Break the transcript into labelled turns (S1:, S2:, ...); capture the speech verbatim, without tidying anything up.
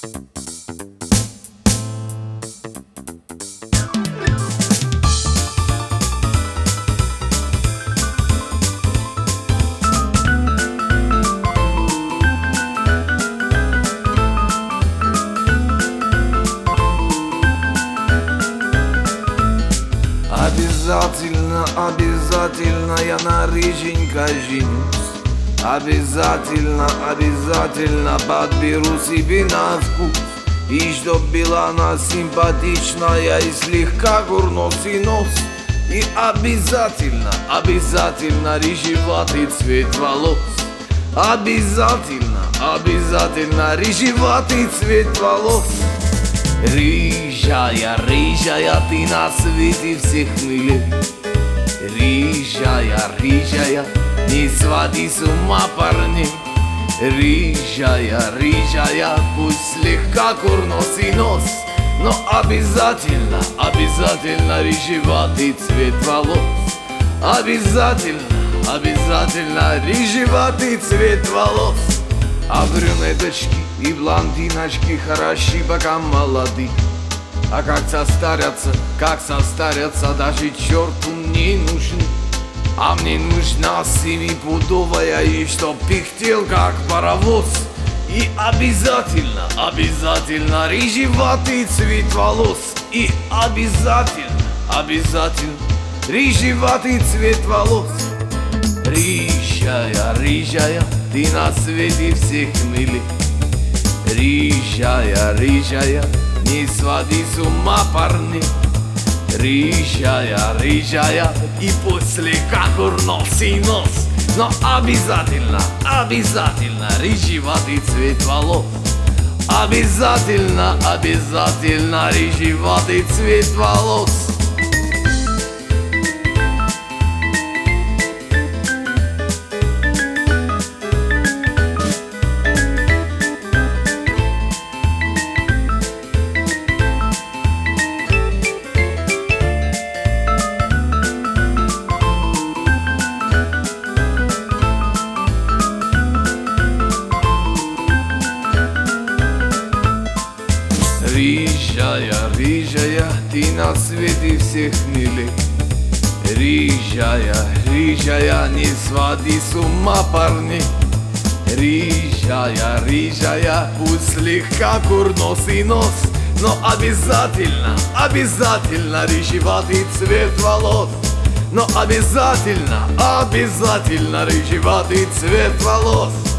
S1: Обязательно, обязательно я на рыженько женюсь. Обязательно, обязательно подберу себе на вкус. И чтоб была она симпатичная и слегка курносый нос. И обязательно, обязательно рыжеватый цвет волос. Обязательно, обязательно рыжеватый цвет волос. Рыжая, рыжая, ты на свете всех милей. Рыжая, рыжая, не своди с ума парней. Рыжая, рыжая, пусть слегка курносый нос, но обязательно, обязательно рыжеватый цвет волос. Обязательно, обязательно рыжеватый цвет волос. А брюнеточки и блондиночки хороши, пока молоды. А как состарятся, как состарятся, даже черту не нужны. А мне нужна семипудовая, и чтоб пыхтел, как паровоз. И обязательно, обязательно рыжеватый цвет волос. И обязательно, обязательно рыжеватый цвет волос. Рыжая, рыжая, ты на свете всех милей. Рыжая, рыжая, не своди с ума парней. Рыжая, рыжая, и пусть слегка курносый нос, но обязательно, обязательно рыжеватый цвет волос. Обязательно, обязательно рыжеватый цвет волос. Рыжая, рыжая, ты на свете всех милей. Рыжая, рыжая, не своди с ума парней. Рыжая, рыжая, пусть слегка курносый нос, но обязательно, обязательно рыжеватый цвет волос. Но обязательно, обязательно рыжеватый цвет волос.